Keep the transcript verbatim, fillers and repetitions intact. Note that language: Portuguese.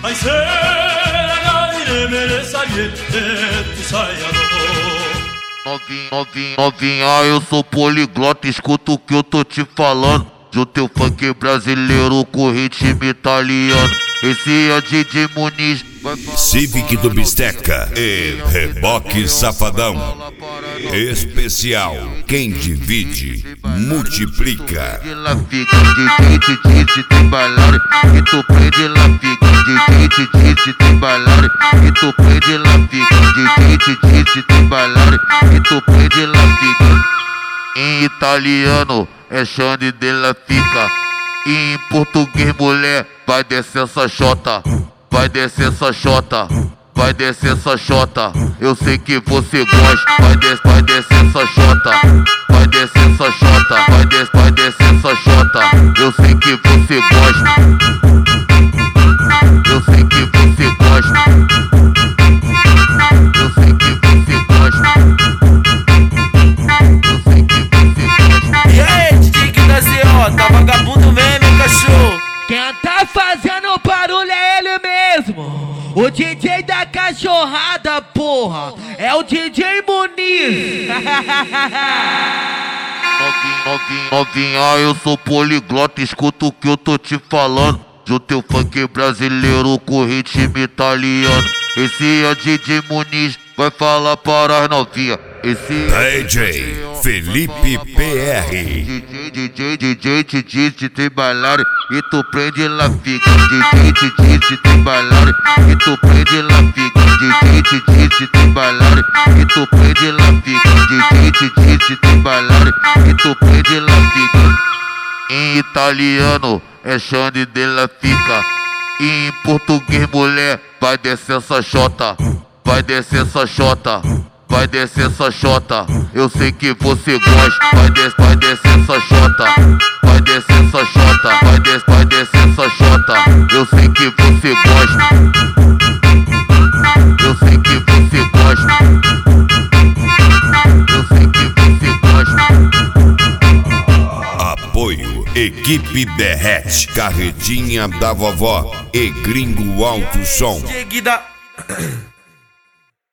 愛せない眠れさげてさやろ Novinha, novinha, novinha, eu sou poliglota, escuta o que eu tô te falando. Junta o funk brasileiro com ritmo italiano. Esse é D J Muniz. Civic do Bisteca e Reboque Safadão. Especial, quem divide, multiplica. Ela fica de de de de tem balada e tu prende, ela fica de de de de tem balada e tu prende, ela fica de de de de tem balada e tu prende, ela fica. Em italiano é Xande dela fica. E em português, mulher, vai descer essa xota, vai descer essa xota, vai descer essa xota. Eu sei que você gosta, vai descer, vai descer essa xota, vai descer essa xota, vai descer, vai descer essa xota. Eu sei que você gosta, eu sei que você gosta, eu sei que você gosta, eu sei que você gosta. E aí, D J da Z O, tá vagabundo mesmo, cachorro? Quem tá fazendo barulho é ele mesmo, o D J da cachorrada, porra, é o D J Muniz. Novinha, novinha, novinha, eu sou poliglota, escuta o que eu tô te falando. Junta o funk brasileiro com ritmo italiano. Esse é D J Muniz, vai falar para as novinhas. Esse D J Felipe P R. D J, D J, D J, te tem balada e tu prende, ela fica. D J, D J, te tem balada e tu prende, ela fica. D J, D J, te tem balada e tu prende, ela fica. D J, D J, te tem balada e tu prende, ela fica. Em italiano é Xande dela fica. E em português, mulher, vai descer essa xota, vai descer essa xota, vai descer essa xota. Eu sei que você gosta, vai descer, vai descer essa xota, vai descer essa xota, vai descer, vai descer essa xota. Eu sei que você gosta, eu sei que você gosta, eu sei que você gosta. Apoio Equipe Berrete, Carretinha da Vovó e Gringo Alto Som. D J da...